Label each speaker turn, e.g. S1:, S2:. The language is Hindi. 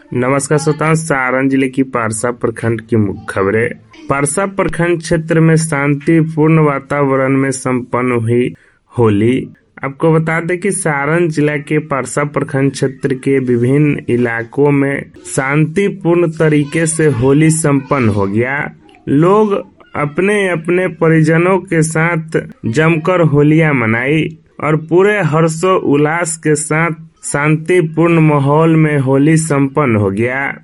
S1: नमस्कार श्रोताओं, सारण जिले की पारसा प्रखंड की मुख्य खबरें। पारसा प्रखंड क्षेत्र में शांतिपूर्ण वातावरण में संपन्न हुई होली। आपको बता दें कि सारण जिला के पारसा प्रखंड क्षेत्र के विभिन्न इलाकों में शांतिपूर्ण तरीके से होली संपन्न हो गया। लोग अपने अपने परिजनों के साथ जमकर होलियां मनाई और पूरे हर्षो उल्लास के साथ शांतिपूर्ण माहौल में होली संपन्न हो गया।